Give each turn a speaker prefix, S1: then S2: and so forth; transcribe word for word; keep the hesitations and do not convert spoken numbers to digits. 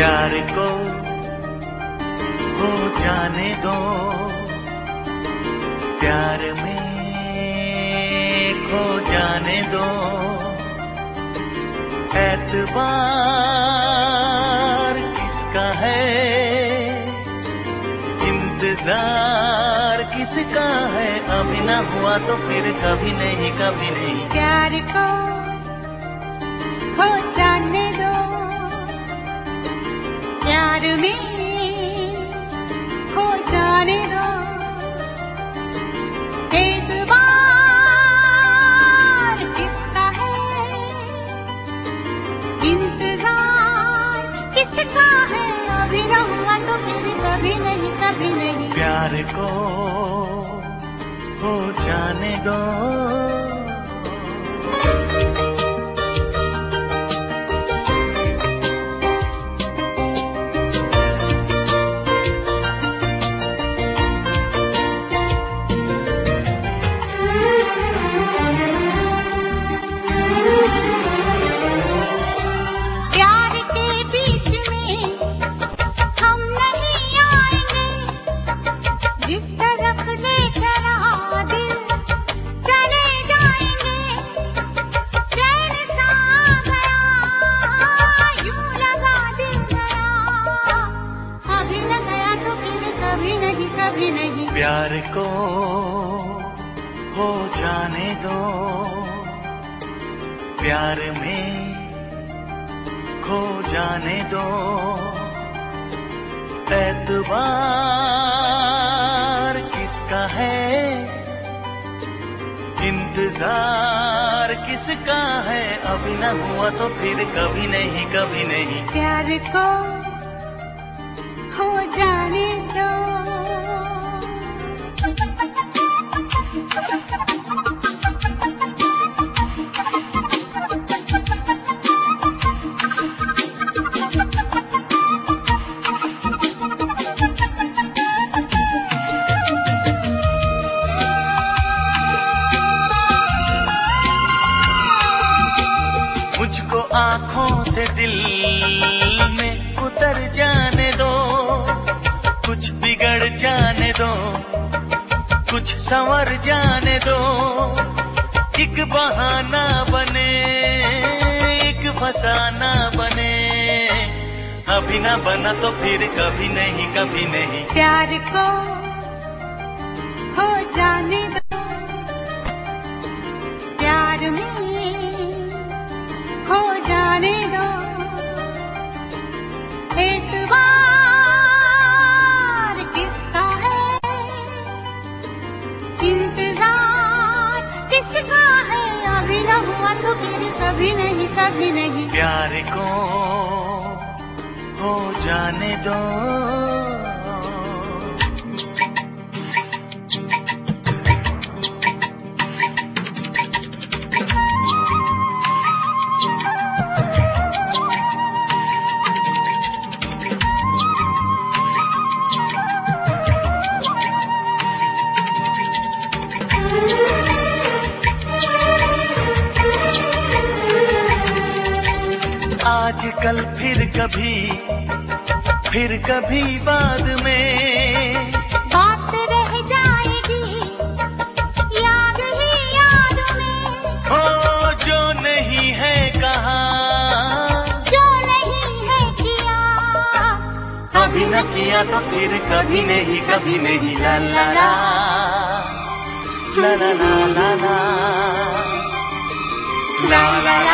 S1: प्यार को हो जाने दो, प्यार में खो जाने दो। एतबार किसका है, इंतजार किसका है। अभी ना हुआ तो फिर कभी नहीं, कभी नहीं।
S2: प्यार को हो जाने दो, प्यार में खो जाने दो। एतबार किसका है, इंतजार किसका है। अभी ना हुआ तो फिर कभी नहीं, कभी नहीं।
S1: प्यार को हो जाने दो।
S2: जिस तरफ ले चला दिल चले जाएंगे। चैन सा गया यूं लगा दिल गया, अभी न गया तो फिर कभी नहीं, कभी नहीं।
S1: प्यार को हो जाने दो, प्यार में खो जाने दो। एतबार किसका है, इंतजार किसका है। अभी ना हुआ तो फिर कभी नहीं, कभी नहीं।
S2: प्यार को हो जाने दो।
S1: मुझको आँखों से दिल में उतर जाने दो, कुछ बिगड़ जाने दो, कुछ संवर जाने दो। एक बहाना बने, एक फसाना बने। अभी ना बना तो फिर कभी नहीं, कभी नहीं।
S2: प्यार को हो जाने दो, प्यार में खो जाने दो। एतबार किसका है, इंतजार किसका है। अभी न हुआ तो फिर कभी नहीं, कभी नहीं।
S1: प्यार को हो जाने दो। आजकल फिर कभी, फिर कभी बाद में
S2: बात रह जाएगी याद ही याद में।
S1: हो जो नहीं है कहा,
S2: जो नहीं है किया,
S1: कभी न किया तो फिर कभी नहीं, कभी नहीं। ला ला ला ला ला ला ला ला ला ला।